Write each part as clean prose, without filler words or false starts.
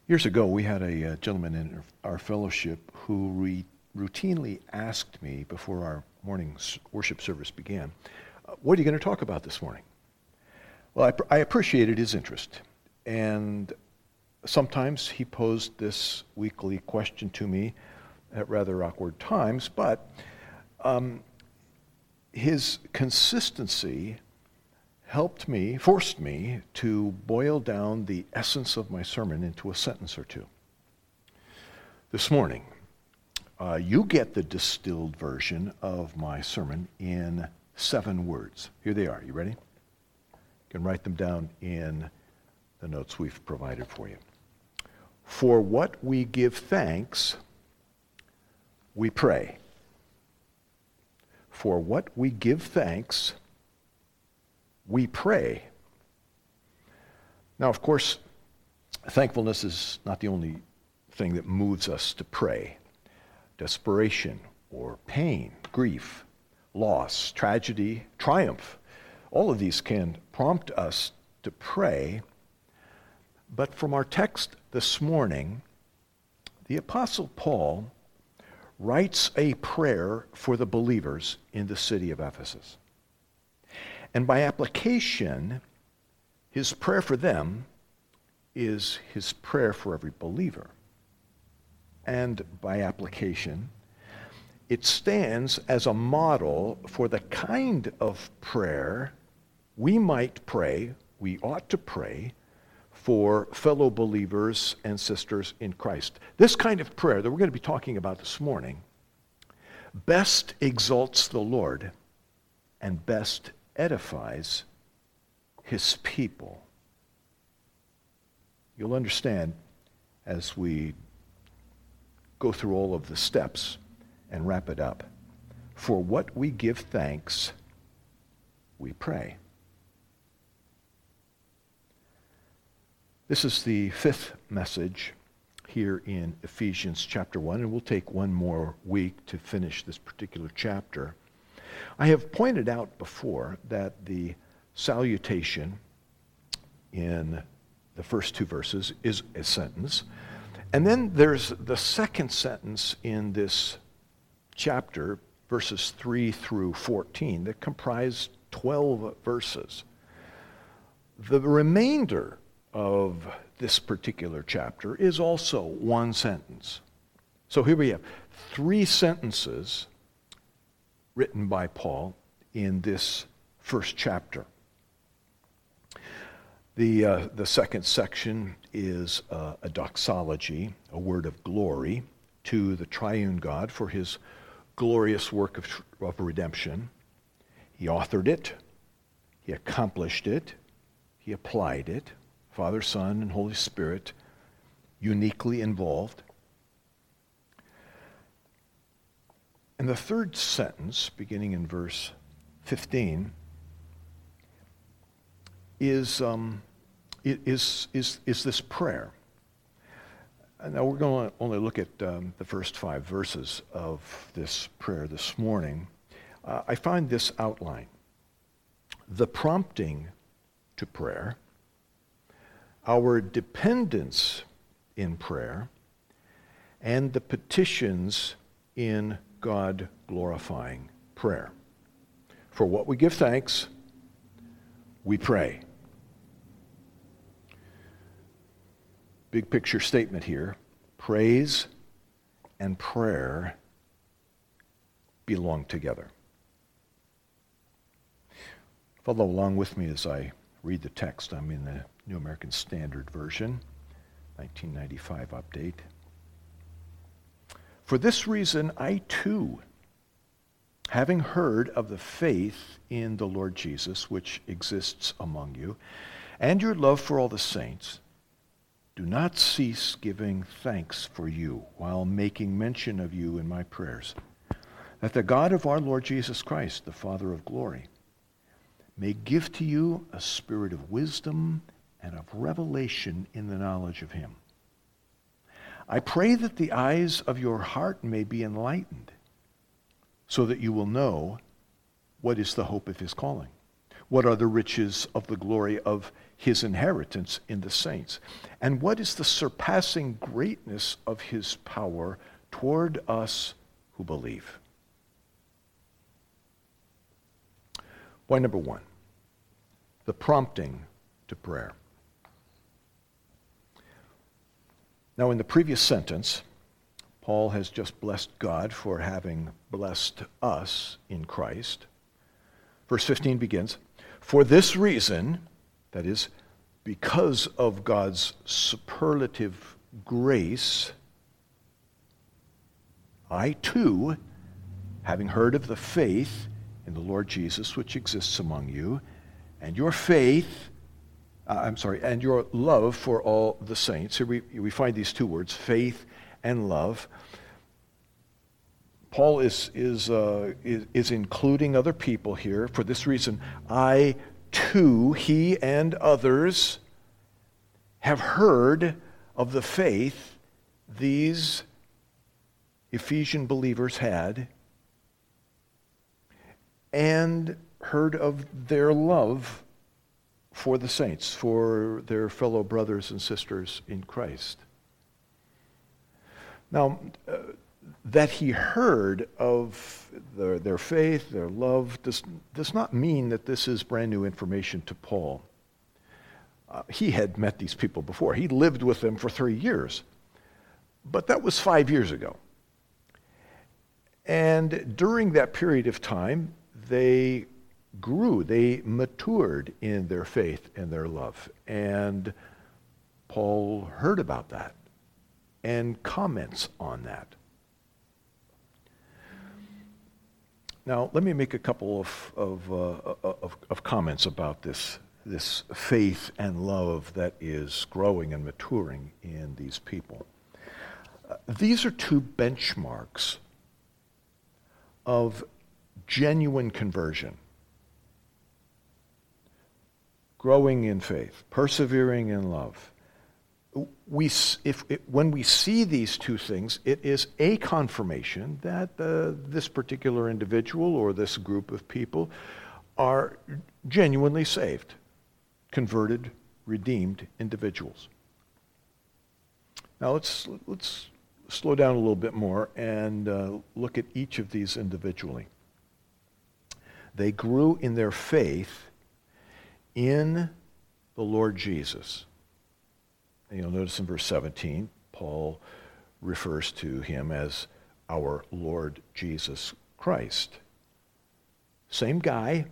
Years ago, we had a gentleman in our fellowship who routinely asked me before our morning worship service began, what are you going to talk about this morning? Well, I appreciated his interest, and sometimes he posed this weekly question to me at rather awkward times, but his consistency forced me to boil down the essence of my sermon into a sentence or two. This morning, you get the distilled version of my sermon in 7 words. Here they are. You ready? You can write them down in the notes we've provided for you. For what we give thanks, we pray. For what we give thanks, we pray. Now, of course, thankfulness is not the only thing that moves us to pray. Desperation or pain, grief, loss, tragedy, triumph, all of these can prompt us to pray. But from our text this morning, the Apostle Paul writes a prayer for the believers in the city of Ephesus. And by application, his prayer for them is his prayer for every believer. And by application, it stands as a model for the kind of prayer we ought to pray for fellow believers and sisters in Christ. This kind of prayer that we're going to be talking about this morning best exalts the Lord and best edifies his people. You'll understand as we go through all of the steps and wrap it up. For what we give thanks, we pray. This is the 5th message here in Ephesians chapter 1, and we'll take one more week to finish this particular chapter. I have pointed out before that the salutation in the first 2 verses is a sentence. And then there's the second sentence in this chapter, verses 3 through 14, that comprise 12 verses. The remainder of this particular chapter is also one sentence. So here we have 3 sentences written by Paul in this first chapter. The second section is a doxology, a word of glory to the triune God for his glorious work of redemption. He authored it, he accomplished it, he applied it, Father, Son, and Holy Spirit uniquely involved. And the third sentence, beginning in verse 15, is this prayer. And now we're going to only look at the first 5 verses of this prayer this morning. I find this outline: the prompting to prayer, our dependence in prayer, and the petitions in God-glorifying prayer. For what we give thanks, we pray. Big picture statement here. Praise and prayer belong together. Follow along with me as I read the text. I'm in the New American Standard Version, 1995 update. For this reason, I too, having heard of the faith in the Lord Jesus which exists among you, and your love for all the saints, do not cease giving thanks for you while making mention of you in my prayers, that the God of our Lord Jesus Christ, the Father of glory, may give to you a spirit of wisdom and of revelation in the knowledge of him. I pray that the eyes of your heart may be enlightened, so that you will know what is the hope of his calling, What are the riches of the glory of his inheritance in the saints? And what is the surpassing greatness of his power toward us who believe? Point number one, the prompting to prayer. Now, in the previous sentence, Paul has just blessed God for having blessed us in Christ. Verse 15 begins, "For this reason," that is, because of God's superlative grace, "I too, having heard of the faith in the Lord Jesus which exists among you, and your and your love for all the saints." Here we find these two words, faith and love. Paul is including other people here. "For this reason, I too," he and others, "have heard of the faith these Ephesian believers had, and heard of their love for the saints," for their fellow brothers and sisters in Christ. Now, that he heard of their faith, their love, does not mean that this is brand new information to Paul. He had met these people before. He lived with them for 3 years. But that was 5 years ago. And during that period of time, they grew, they matured in their faith and their love. And Paul heard about that and comments on that. Now, let me make a couple of comments about this faith and love that is growing and maturing in these people. These are two benchmarks of genuine conversion. Growing in faith, persevering in love. When we see these two things, it is a confirmation that this particular individual or this group of people are genuinely saved, converted, redeemed individuals. Now let's slow down a little bit more and look at each of these individually. They grew in their faith in the Lord Jesus. And you'll notice in verse 17, Paul refers to him as our Lord Jesus Christ. Same guy,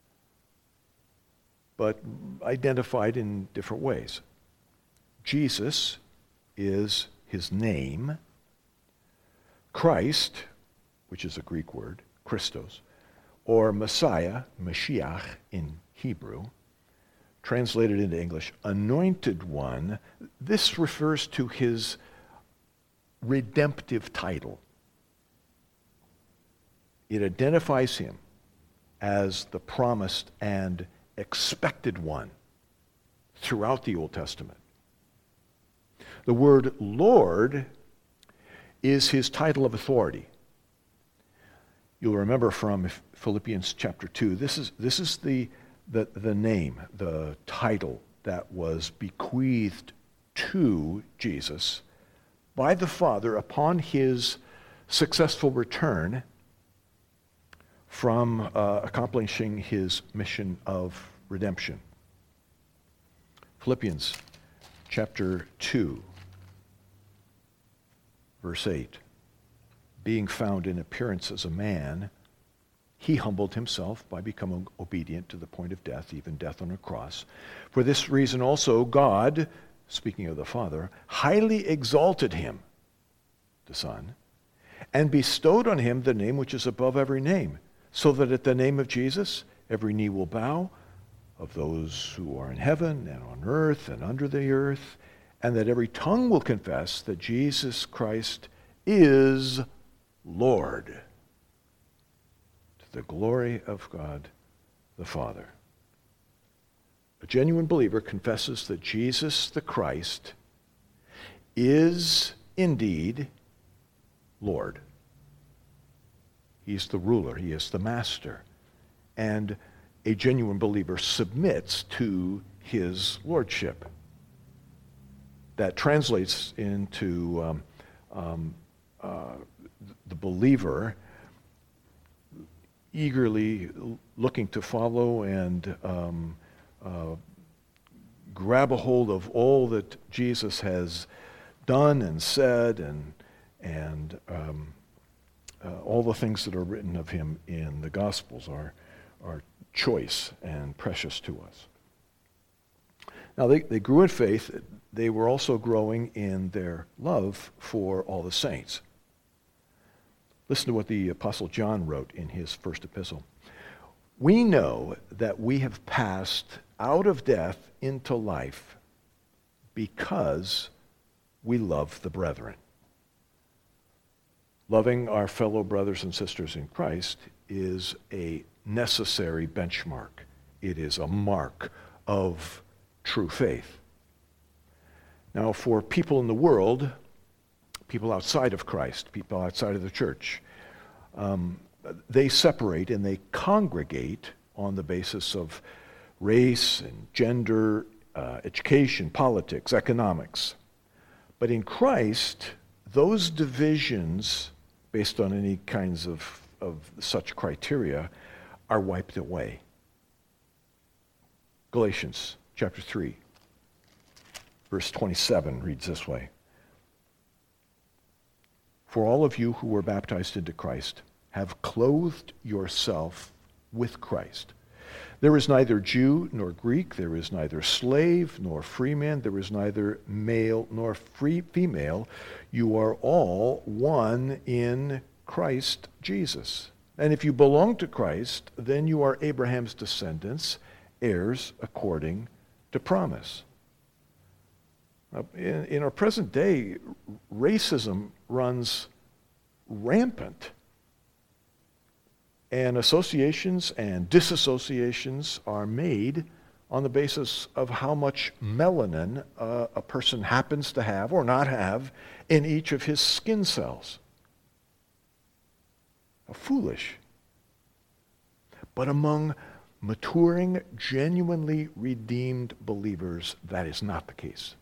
but identified in different ways. Jesus is his name. Christ, which is a Greek word, Christos, or Messiah, Mashiach in Hebrew, translated into English, anointed one. This refers to his redemptive title. It identifies him as the promised and expected one throughout the Old Testament. The word Lord is his title of authority. You'll remember from Philippians chapter 2, this is the name, the title that was bequeathed to Jesus by the Father upon his successful return from accomplishing his mission of redemption. Philippians chapter 2, verse 8. Being found in appearance as a man, he humbled himself by becoming obedient to the point of death, even death on a cross. For this reason also God, speaking of the Father, highly exalted him, the Son, and bestowed on him the name which is above every name, so that at the name of Jesus every knee will bow, of those who are in heaven and on earth and under the earth, and that every tongue will confess that Jesus Christ is Lord, to the glory of God the Father. A genuine believer confesses that Jesus the Christ is indeed Lord. He's the ruler. He is the master. And a genuine believer submits to his lordship. That translates into the believer eagerly looking to follow and grab a hold of all that Jesus has done and said, and all the things that are written of him in the Gospels are choice and precious to us. Now, they grew in faith. They were also growing in their love for all the saints. Listen to what the Apostle John wrote in his first epistle. We know that we have passed out of death into life because we love the brethren. Loving our fellow brothers and sisters in Christ is a necessary benchmark. It is a mark of true faith. Now, for people in the world, people outside of Christ, people outside of the church, they separate and they congregate on the basis of race and gender, education, politics, economics. But in Christ, those divisions, based on any kinds of such criteria, are wiped away. Galatians chapter 3, verse 27 reads this way. For all of you who were baptized into Christ have clothed yourself with Christ. There is neither Jew nor Greek, there is neither slave nor free man, there is neither male nor female. You are all one in Christ Jesus. And if you belong to Christ, then you are Abraham's descendants, heirs according to promise. Now, in our present day, racism runs rampant. And associations and disassociations are made on the basis of how much melanin a person happens to have or not have in each of his skin cells. Foolish. But among maturing, genuinely redeemed believers, that is not the case.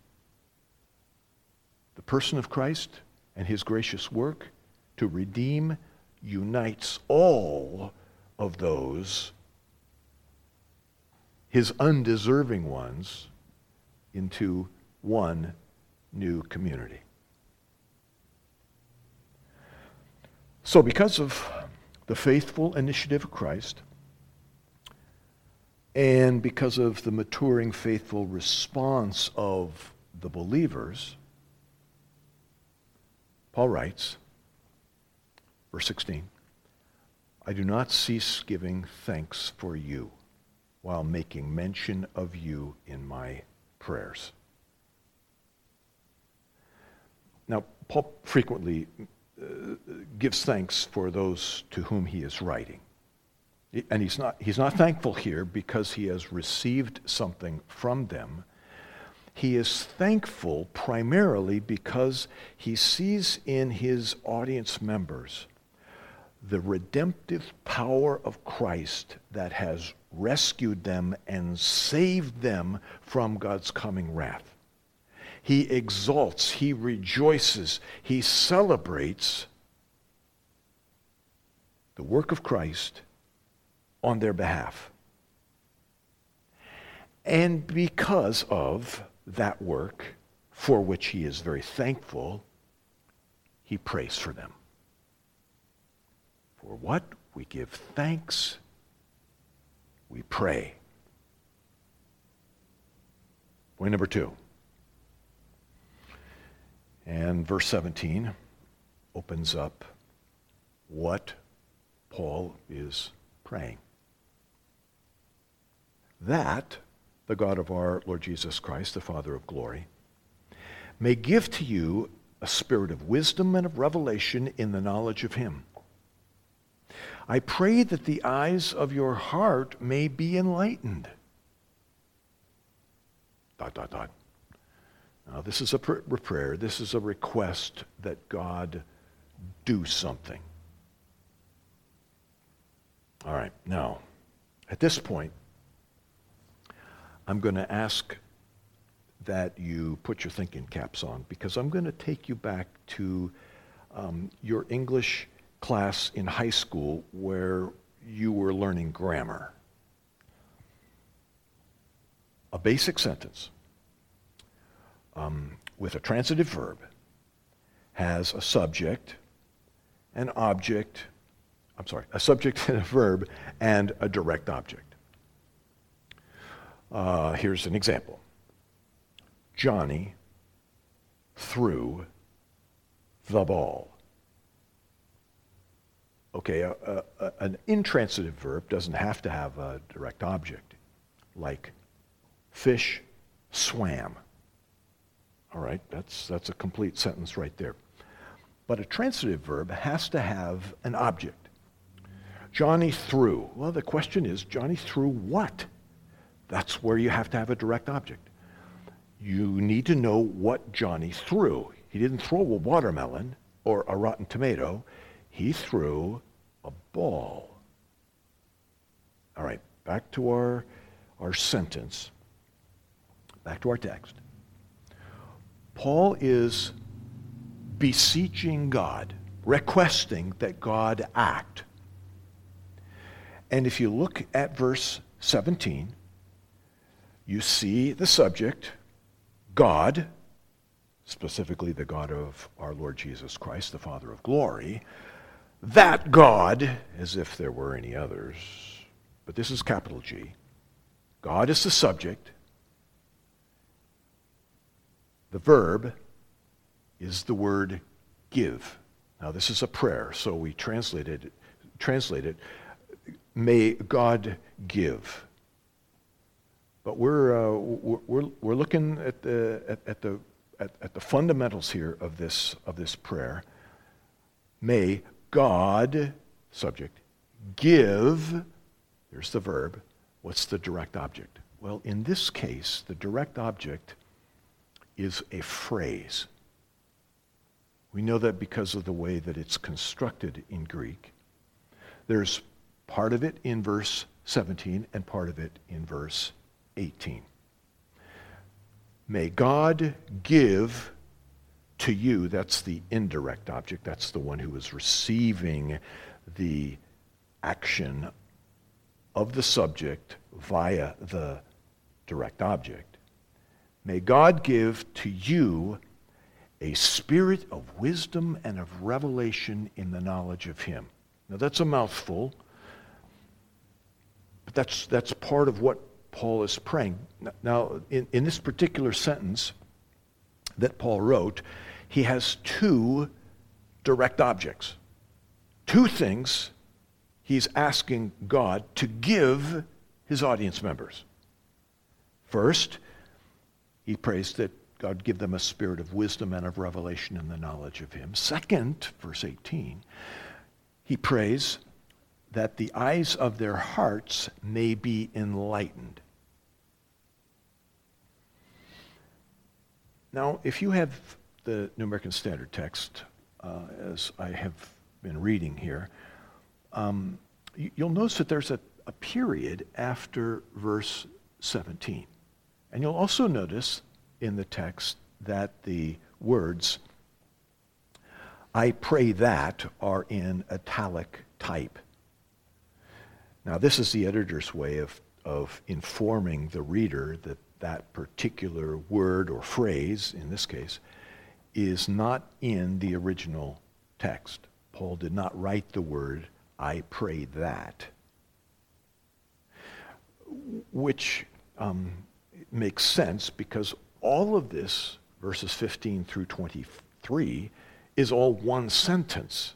The person of Christ and his gracious work to redeem unites all of those, his undeserving ones, into one new community. So because of the faithful initiative of Christ, and because of the maturing faithful response of the believers, Paul writes, verse 16, I do not cease giving thanks for you while making mention of you in my prayers. Now, Paul frequently gives thanks for those to whom he is writing. And he's not thankful here because he has received something from them. He is thankful primarily because he sees in his audience members the redemptive power of Christ that has rescued them and saved them from God's coming wrath. He exalts, he rejoices, he celebrates the work of Christ on their behalf. And because of that work, for which he is very thankful, he prays for them. For what? We give thanks, we pray. Point number 2. And verse 17 opens up what Paul is praying. That the God of our Lord Jesus Christ, the Father of glory, may give to you a spirit of wisdom and of revelation in the knowledge of him. I pray that the eyes of your heart may be enlightened. ... Now, this is a prayer. This is a request that God do something. All right, now, At this point, I'm going to ask that you put your thinking caps on, because I'm going to take you back to your English class in high school where you were learning grammar. A basic sentence with a transitive verb has a subject, an object, a subject and a verb, and a direct object. Here's an example. Johnny threw the ball. Okay, an intransitive verb doesn't have to have a direct object, like fish swam. All right, that's a complete sentence right there. But a transitive verb has to have an object. Johnny threw. Well, the question is, Johnny threw what? That's where you have to have a direct object. You need to know what Johnny threw. He didn't throw a watermelon or a rotten tomato. He threw a ball. All right, back to our sentence. Back to our text. Paul is beseeching God, requesting that God act. And if you look at verse 17, you see the subject, God, specifically the God of our Lord Jesus Christ, the Father of glory. That God, as if there were any others, but this is capital G. God is the subject. The verb is the word give. Now this is a prayer, so we translate it, may God give. But we're looking at the fundamentals here of this prayer. May God, subject, give. There's the verb. What's the direct object? Well, in this case, the direct object is a phrase. We know that because of the way that it's constructed in Greek. There's part of it in verse 17 and part of it in verse 18. May God give to you, that's the indirect object, that's the one who is receiving the action of the subject via the direct object. May God give to you a spirit of wisdom and of revelation in the knowledge of him. Now that's a mouthful, but that's part of what Paul is praying. Now, in this particular sentence that Paul wrote, he has two direct objects. Two things he's asking God to give his audience members. First, he prays that God give them a spirit of wisdom and of revelation in the knowledge of him. Second, verse 18, he prays that the eyes of their hearts may be enlightened. Now, if you have the New American Standard Text, as I have been reading here, you'll notice that there's a period after verse 17. And you'll also notice in the text that the words, I pray that, are in italic type. Now, this is the editor's way of informing the reader that that particular word or phrase, in this case, is not in the original text. Paul did not write the word, I pray that, which makes sense because all of this, verses 15 through 23, is all one sentence.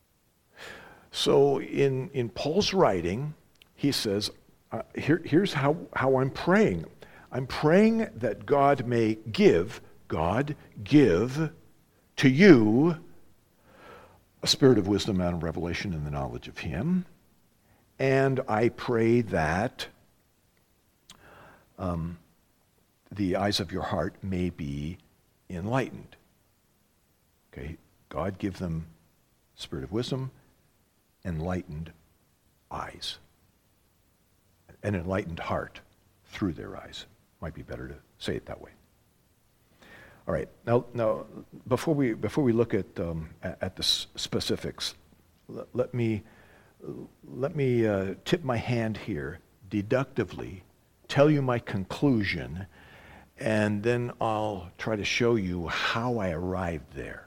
So in Paul's writing, he says, here's how I'm praying. I'm praying that God may give to you a spirit of wisdom and revelation in the knowledge of him. And I pray that the eyes of your heart may be enlightened. Okay, God give them spirit of wisdom, enlightened eyes. an enlightened heart through their eyes. Might be better to say it that way. All right. Now, before we look at the specifics, let me tip my hand here deductively, tell you my conclusion, and then I'll try to show you how I arrived there.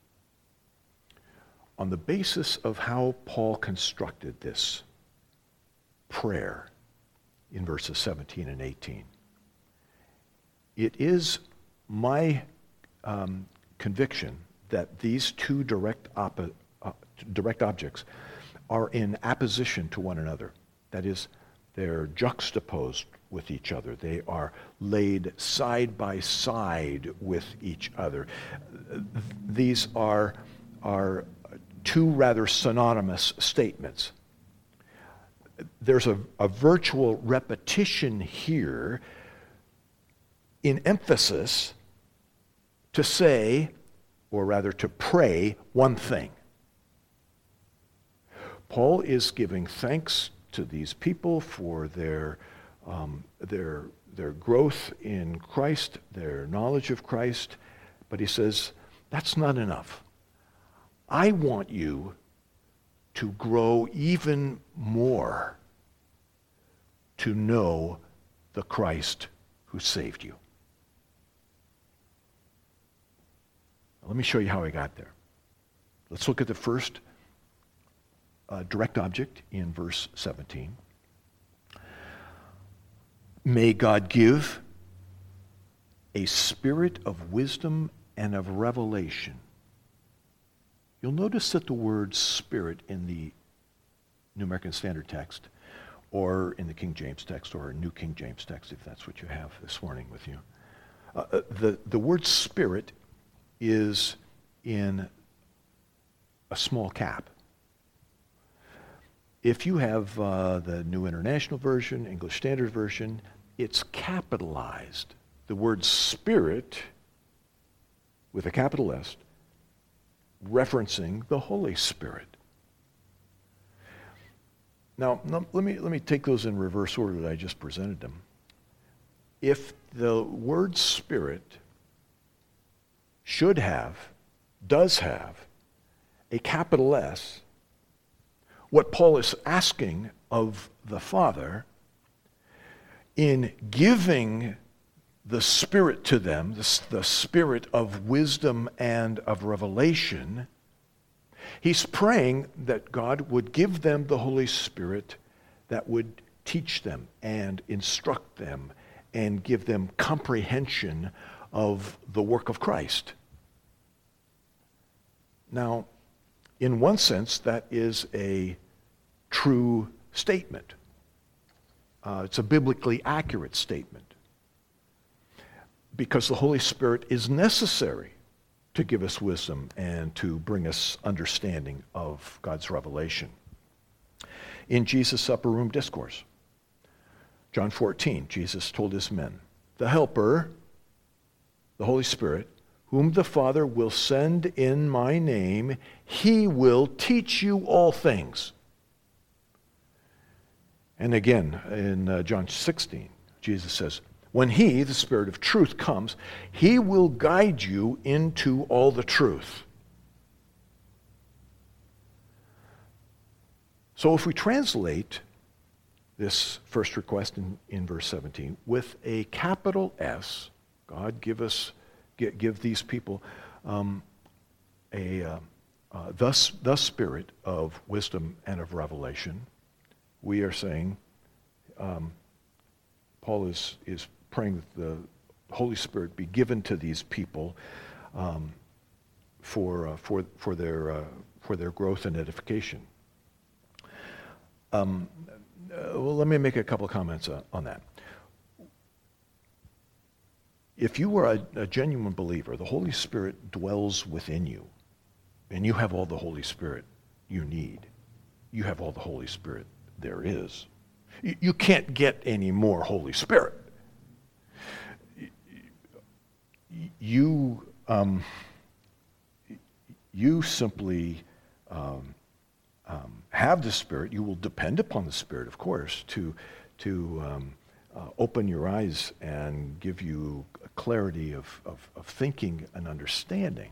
On the basis of how Paul constructed this prayer in verses 17 and 18, it is my conviction that these two direct objects are in apposition to one another. That is, they're juxtaposed with each other. They are laid side by side with each other. These are two rather synonymous statements. There's a virtual repetition here in emphasis to say, or rather to pray, one thing. Paul is giving thanks to these people for their growth in Christ, their knowledge of Christ, but he says, that's not enough. I want you to grow even more to know the Christ who saved you. Let me show you how I got there. Let's look at the first direct object in verse 17. May God give a spirit of wisdom and of revelation. You'll notice that the word spirit in the New American Standard text, or in the King James text, or New King James text, if that's what you have this morning with you, the word spirit is in a small cap. If you have the New International Version, English Standard Version, it's capitalized. The word spirit, with a capital S, referencing the Holy Spirit. Now, let me take those in reverse order that I just presented them. If the word spirit should have, does have, a capital S, what Paul is asking of the Father in giving the Spirit to them, the Spirit of wisdom and of revelation, he's praying that God would give them the Holy Spirit that would teach them and instruct them and give them comprehension of the work of Christ. Now, in one sense, that is a true statement. It's a biblically accurate statement because the Holy Spirit is necessary to give us wisdom and to bring us understanding of God's revelation. In Jesus' upper room discourse, John 14, Jesus told his men, the Helper, the Holy Spirit, whom the Father will send in my name, he will teach you all things. And again, in John 16, Jesus says, when he, the Spirit of truth, comes, he will guide you into all the truth. So if we translate this first request in verse 17 with a capital S, God give these people the spirit of wisdom and of revelation, we are saying, Paul is praying that the Holy Spirit be given to these people for their growth and edification. Well, let me make a couple of comments on that. If you are a genuine believer, the Holy Spirit dwells within you, and you have all the Holy Spirit you need. You have all the Holy Spirit there is. You can't get any more Holy Spirit. You simply have the Spirit. You will depend upon the Spirit, of course, to open your eyes and give you a clarity of thinking and understanding.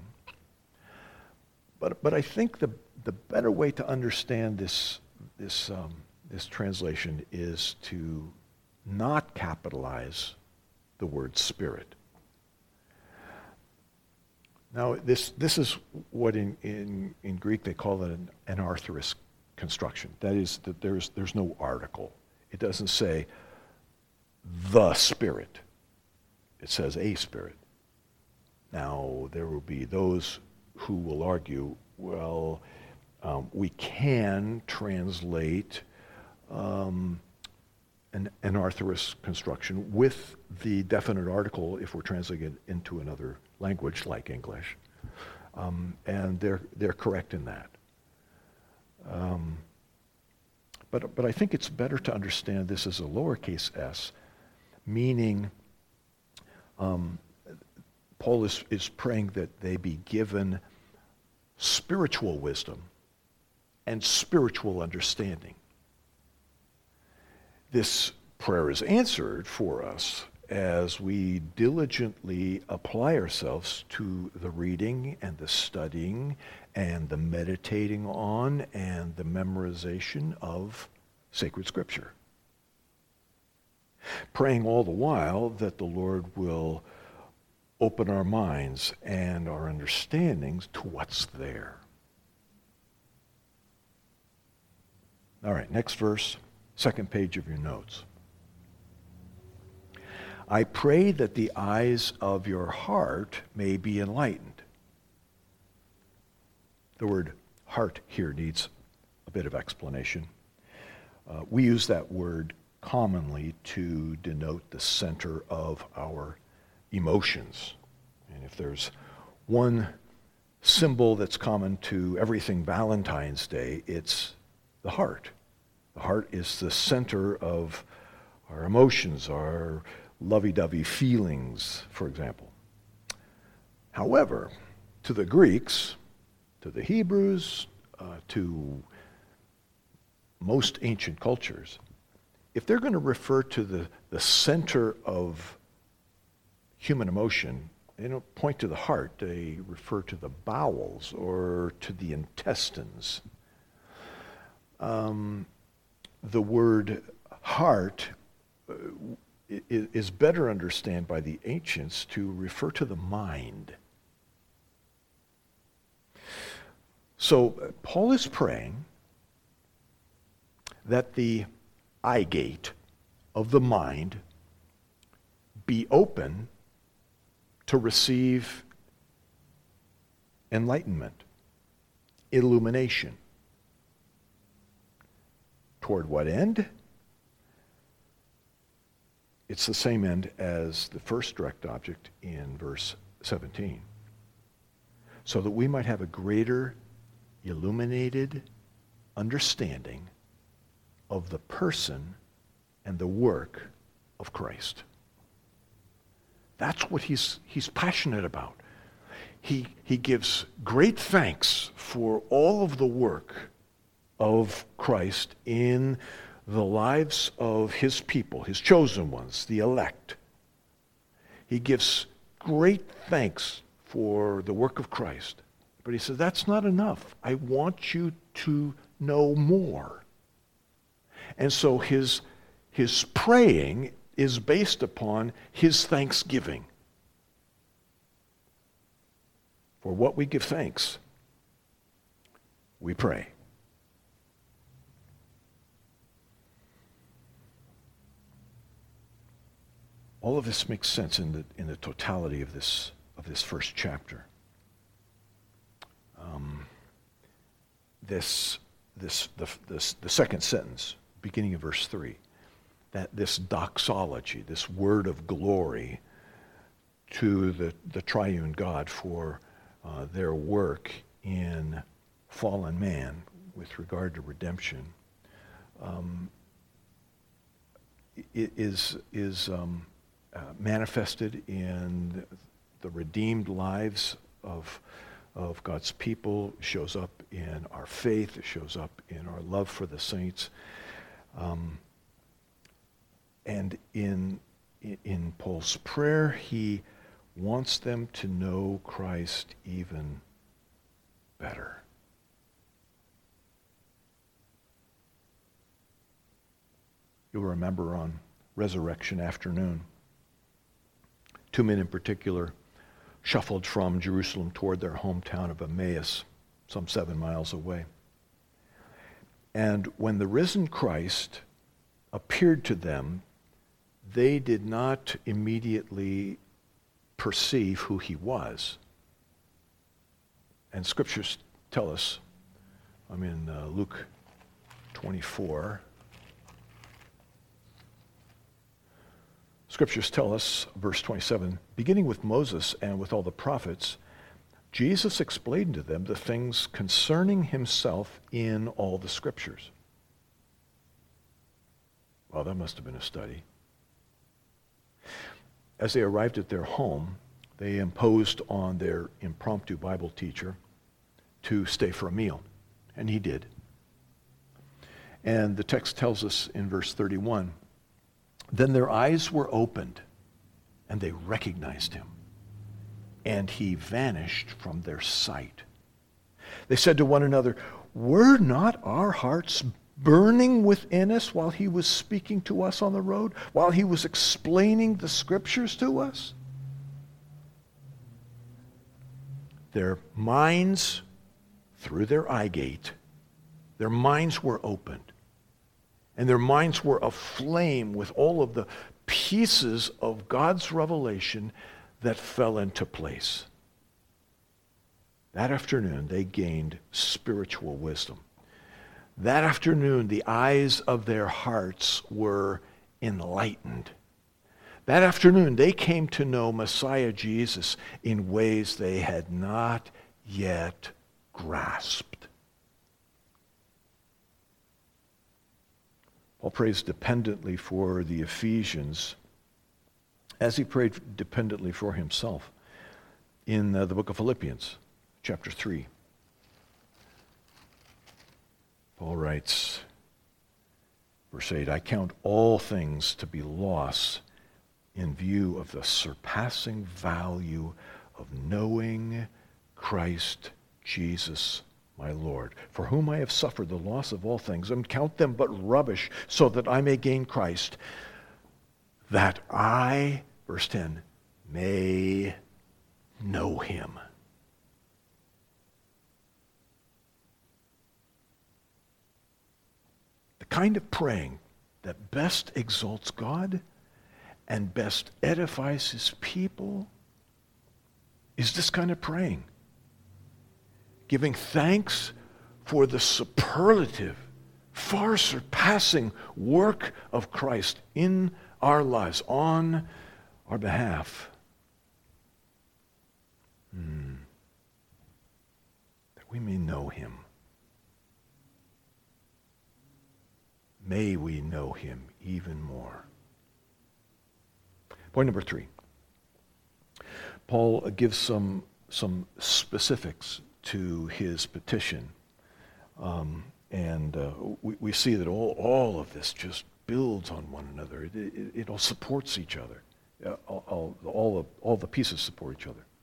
But I think the better way to understand this translation is to not capitalize the word Spirit. Now, this is what in Greek they call it an anarthrous construction. That is, that there's no article. It doesn't say the Spirit. It says a Spirit. Now, there will be those who will argue, well, we can translate an anarthrous construction with the definite article if we're translating it into another language like English, and they're correct in that. But I think it's better to understand this as a lowercase s, meaning Paul is praying that they be given spiritual wisdom and spiritual understanding. This prayer is answered for us as we diligently apply ourselves to the reading and the studying and the meditating on and the memorization of sacred Scripture. Praying all the while that the Lord will open our minds and our understandings to what's there. All right, next verse, second page of your notes. I pray that the eyes of your heart may be enlightened. The word heart here needs a bit of explanation. We use that word commonly to denote the center of our emotions. And if there's one symbol that's common to everything Valentine's Day, it's the heart. The heart is the center of our emotions, our lovey-dovey feelings, for example. However, to the Greeks, to the Hebrews, to most ancient cultures, if they're going to refer to the center of human emotion, they don't point to the heart, they refer to the bowels or to the intestines. The word heart is better understood by the ancients to refer to the mind. So Paul is praying that the eye gate of the mind be open to receive enlightenment, illumination. Toward what end? It's the same end as the first direct object in verse 17. So that we might have a greater illuminated understanding of the person and the work of Christ. That's what he's passionate about. He gives great thanks for all of the work of Christ in the lives of his people, his chosen ones, the elect. He gives great thanks for the work of Christ. But he says, that's not enough. I want you to know more. And so his praying is based upon his thanksgiving. For what we give thanks, we pray. All of this makes sense in the totality of this first chapter. The second sentence, beginning of verse 3, that this doxology, this word of glory to the triune God for their work in fallen man with regard to redemption, is manifested in the redeemed lives of God's people, shows up in our faith, it shows up in our love for the saints. And in Paul's prayer, he wants them to know Christ even better. You'll remember on Resurrection afternoon, 2 men in particular shuffled from Jerusalem toward their hometown of Emmaus, some 7 miles away. And when the risen Christ appeared to them, they did not immediately perceive who he was. And scriptures tell us, I'm in Luke 24. Scriptures tell us, verse 27, beginning with Moses and with all the prophets, Jesus explained to them the things concerning himself in all the scriptures. Well, that must have been a study. As they arrived at their home, they imposed on their impromptu Bible teacher to stay for a meal, and he did. And the text tells us in verse 31, then their eyes were opened, and they recognized him, and he vanished from their sight. They said to one another, were not our hearts burning within us while he was speaking to us on the road, while he was explaining the scriptures to us? Their minds, through their eye gate, their minds were opened. And their minds were aflame with all of the pieces of God's revelation that fell into place. That afternoon, they gained spiritual wisdom. That afternoon, the eyes of their hearts were enlightened. That afternoon, they came to know Messiah Jesus in ways they had not yet grasped. Paul prays dependently for the Ephesians as he prayed dependently for himself in the book of Philippians, chapter 3. Paul writes, verse 8, I count all things to be loss in view of the surpassing value of knowing Christ Jesus my Lord, for whom I have suffered the loss of all things, and count them but rubbish, so that I may gain Christ, that I, verse 10, may know him. The kind of praying that best exalts God and best edifies his people is this kind of praying. Giving thanks for the superlative, far surpassing work of Christ in our lives, on our behalf. That we may know him. May we know him even more. Point number 3. Paul gives some specifics to his petition. We see that all of this just builds on one another. It all supports each other. All the pieces support each other.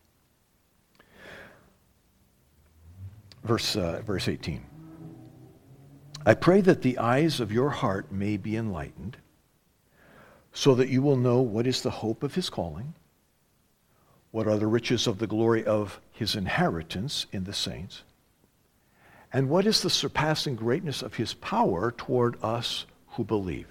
Verse 18. I pray that the eyes of your heart may be enlightened, so that you will know what is the hope of his calling, what are the riches of the glory of his inheritance in the saints, and what is the surpassing greatness of his power toward us who believe.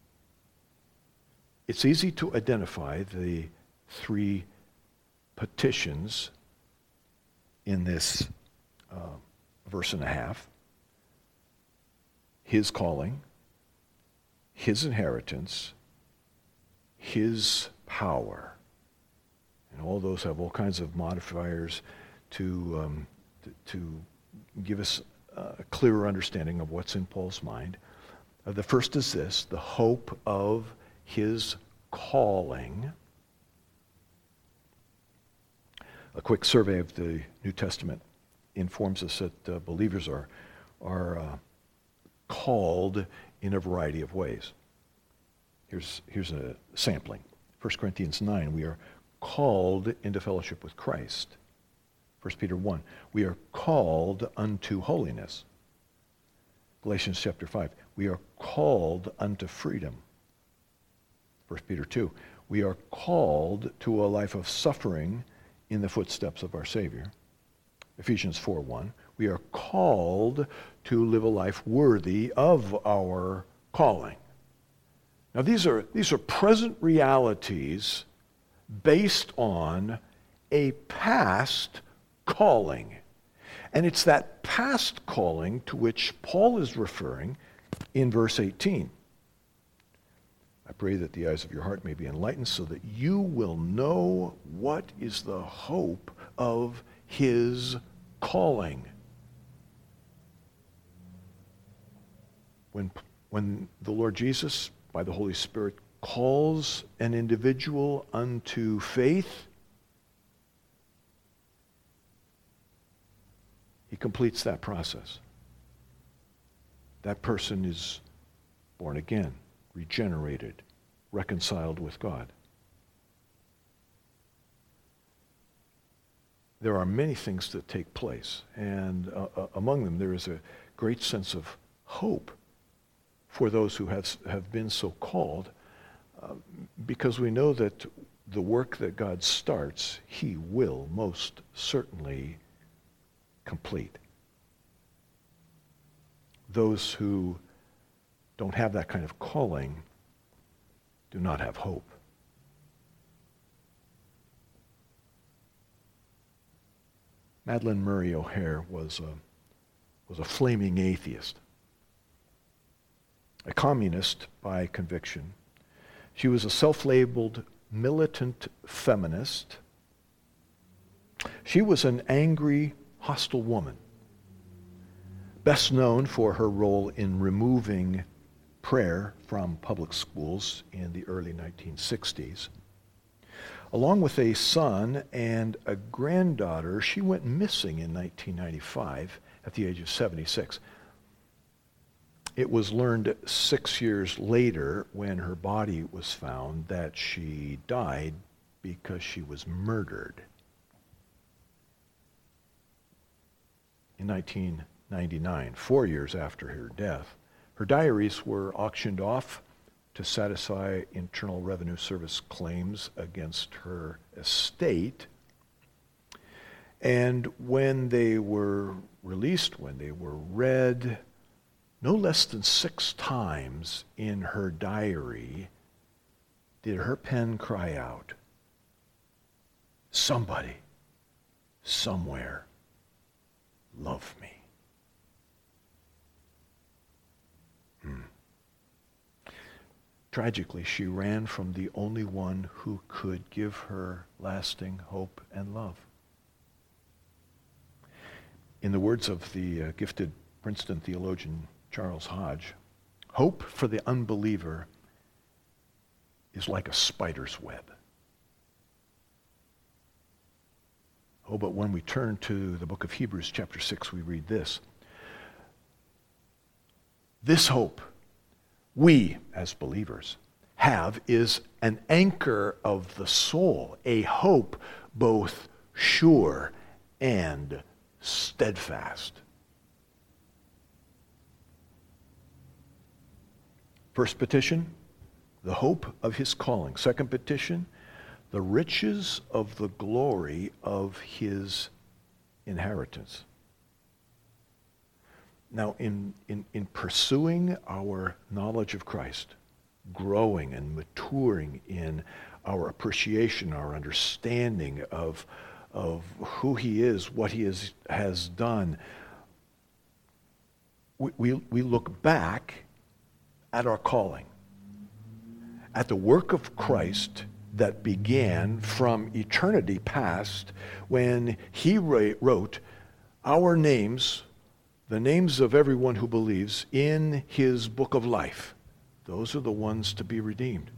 It's easy to identify the 3 petitions in this verse and a half. His calling, his inheritance, his power. And all those have all kinds of modifiers to give us a clearer understanding of what's in Paul's mind. The first is this, the hope of his calling. A quick survey of the New Testament informs us that believers are called in a variety of ways. Here's a sampling. 1 Corinthians 9, we are called into fellowship with Christ. 1 Peter 1, we are called unto holiness. Galatians chapter 5, we are called unto freedom. 1 Peter 2, we are called to a life of suffering in the footsteps of our Savior. Ephesians 4:1, we are called to live a life worthy of our calling. Now these are present realities based on a past calling. And it's that past calling to which Paul is referring in verse 18. I pray that the eyes of your heart may be enlightened so that you will know what is the hope of his calling. When the Lord Jesus, by the Holy Spirit, calls an individual unto faith, he completes that process. That person is born again, regenerated, reconciled with God. There are many things that take place, and among them there is a great sense of hope for those who have been so called, because we know that the work that God starts, he will most certainly complete. Those who don't have that kind of calling do not have hope. Madeleine Murray O'Hair was a flaming atheist, a communist by conviction. She was a self-labeled militant feminist. She was an angry, hostile woman, best known for her role in removing prayer from public schools in the early 1960s. Along with a son and a granddaughter, she went missing in 1995 at the age of 76. It was learned 6 years later, when her body was found, that she died because she was murdered. In 1999, 4 years after her death, her diaries were auctioned off to satisfy Internal Revenue Service claims against her estate. And when they were released, when they were read, no less than 6 times in her diary did her pen cry out, "Somebody, somewhere, love me." Tragically, she ran from the only one who could give her lasting hope and love. In the words of the gifted Princeton theologian Charles Hodge, hope for the unbeliever is like a spider's web. Oh, but when we turn to the book of Hebrews chapter 6, we read this. This hope we, as believers, have is an anchor of the soul, a hope both sure and steadfast. First petition, the hope of his calling. Second petition, the riches of the glory of his inheritance. Now, in pursuing our knowledge of Christ, growing and maturing in our appreciation, our understanding of who he is, what he has done, we look back at our calling, at the work of Christ that began from eternity past when he wrote our names, the names of everyone who believes, in his book of life. Those are the ones to be redeemed.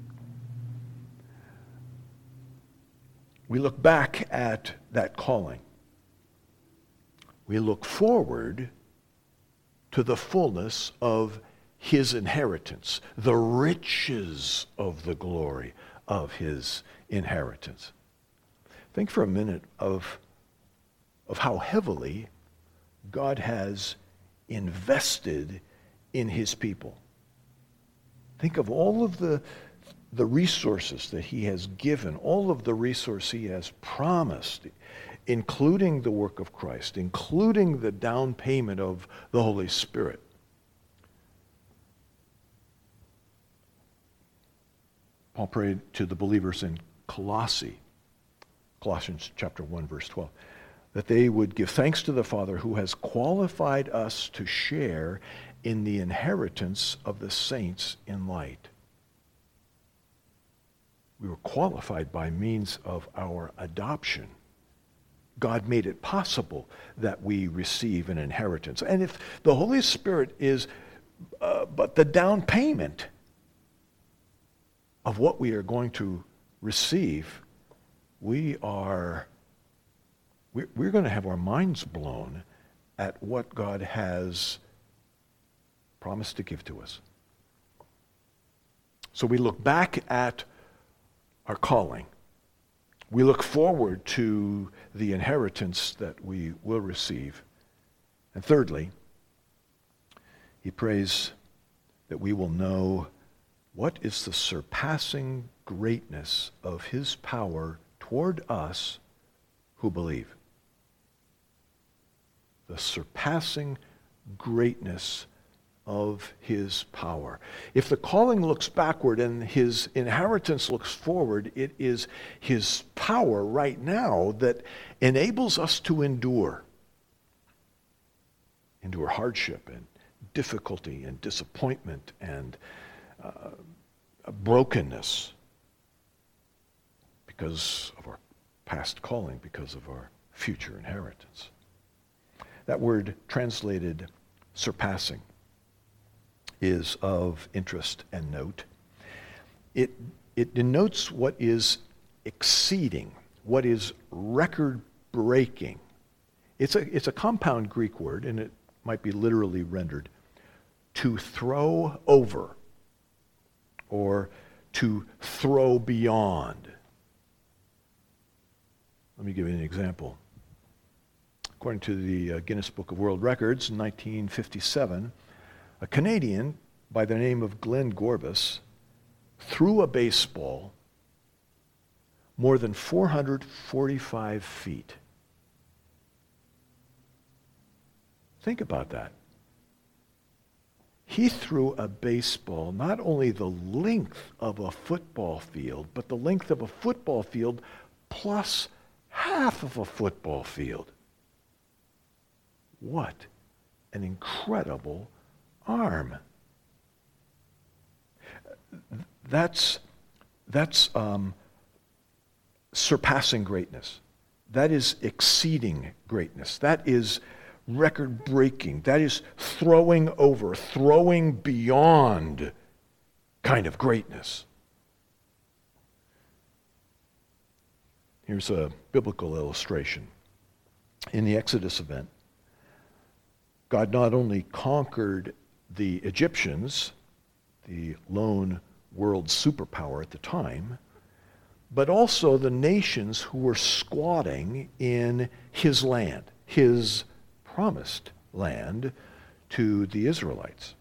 We look back at that calling. We look forward to the fullness of his inheritance, the riches of the glory of his inheritance. Think for a minute of how heavily God has invested in his people. Think of all of the resources that he has given, all of the resources he has promised, including the work of Christ, including the down payment of the Holy Spirit. Paul prayed to the believers in Colossians chapter 1, verse 12, that they would give thanks to the Father who has qualified us to share in the inheritance of the saints in light. We were qualified by means of our adoption. God made it possible that we receive an inheritance. And if the Holy Spirit is but the down payment of what we are going to receive, we're going to have our minds blown at what God has promised to give to us. So we look back at our calling. We look forward to the inheritance that we will receive. And thirdly, he prays that we will know what is the surpassing greatness of his power toward us who believe. The surpassing greatness of his power. If the calling looks backward and his inheritance looks forward, it is his power right now that enables us to endure hardship and difficulty and disappointment and brokenness because of our past calling, because of our future inheritance. That word translated surpassing is of interest and note. It denotes what is exceeding, what is record-breaking. It's a compound Greek word, and it might be literally rendered to throw over or to throw beyond. Let me give you an example. According to the Guinness Book of World Records, in 1957, a Canadian by the name of Glenn Gorbis threw a baseball more than 445 feet. Think about that. He threw a baseball not only the length of a football field, but the length of a football field plus half of a football field. What an incredible arm. That's surpassing greatness. That is exceeding greatness. That is record-breaking. That is throwing over, throwing beyond kind of greatness. Here's a biblical illustration. In the Exodus event, God not only conquered the Egyptians, the lone world superpower at the time, but also the nations who were squatting in his land, his promised land to the Israelites.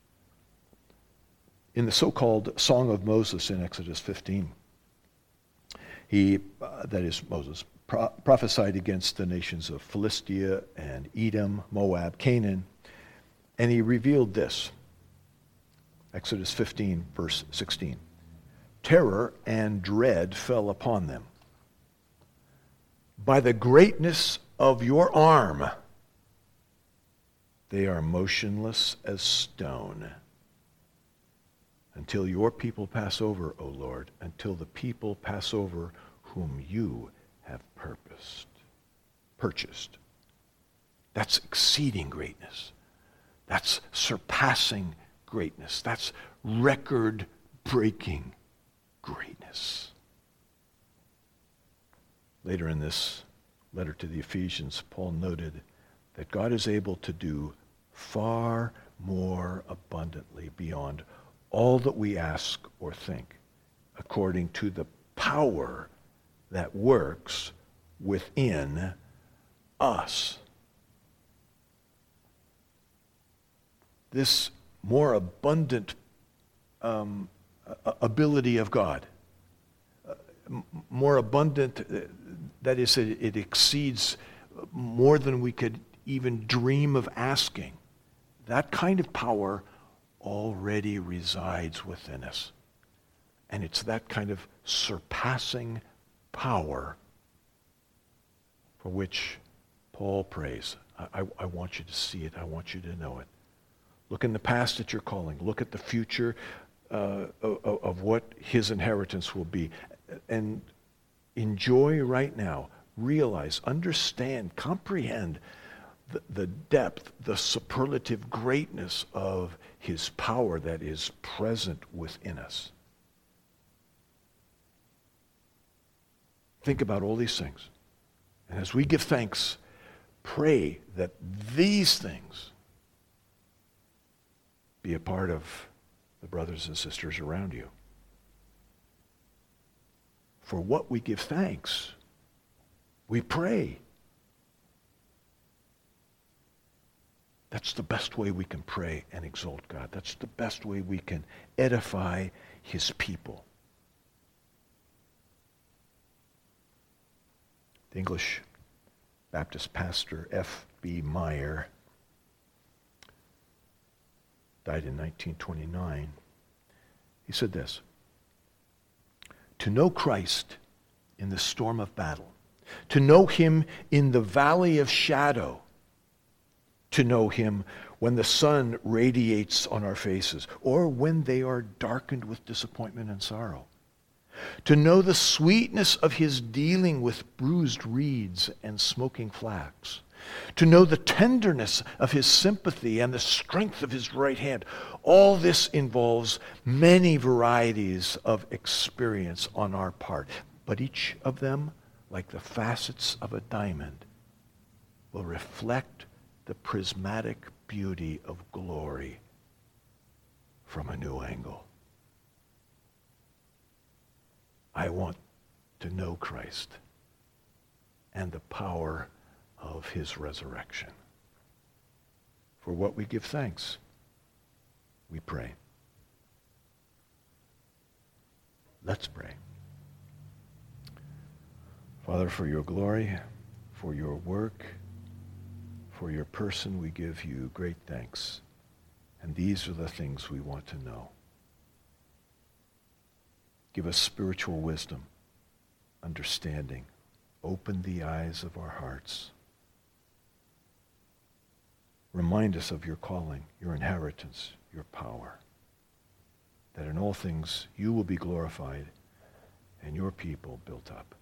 In the so-called Song of Moses in Exodus 15, Moses, prophesied against the nations of Philistia and Edom, Moab, Canaan, and he revealed this. Exodus 15, verse 16. Terror and dread fell upon them. By the greatness of your arm, they are motionless as stone. Until your people pass over, O Lord, until the people pass over whom you have purchased. That's exceeding greatness. That's surpassing greatness. That's record-breaking greatness. Later in this letter to the Ephesians, Paul noted that God is able to do far more abundantly beyond all that we ask or think, according to the power that works within us. This more abundant ability of God, more abundant, that is, it exceeds more than we could even dream of asking. That kind of power already resides within us. And it's that kind of surpassing power for which Paul prays. I want you to see it. I want you to know it. Look in the past at your calling. Look at the future of what his inheritance will be. And enjoy right now. Realize, understand, comprehend the depth, the superlative greatness of his power that is present within us. Think about all these things. And as we give thanks, pray that these things be a part of the brothers and sisters around you. For what we give thanks, we pray. That's the best way we can pray and exalt God. That's the best way we can edify his people. The English Baptist pastor F.B. Meyer died in 1929. He said this: to know Christ in the storm of battle, to know him in the valley of shadow, to know him when the sun radiates on our faces or when they are darkened with disappointment and sorrow, to know the sweetness of his dealing with bruised reeds and smoking flax, to know the tenderness of his sympathy and the strength of his right hand. All this involves many varieties of experience on our part, but each of them, like the facets of a diamond, will reflect the prismatic beauty of glory from a new angle. I want to know Christ and the power of his resurrection. For what we give thanks, we pray. Let's pray. Father, for your glory, for your work, for your person, we give you great thanks. And these are the things we want to know. Give us spiritual wisdom, understanding. Open the eyes of our hearts. Remind us of your calling, your inheritance, your power. That in all things you will be glorified and your people built up.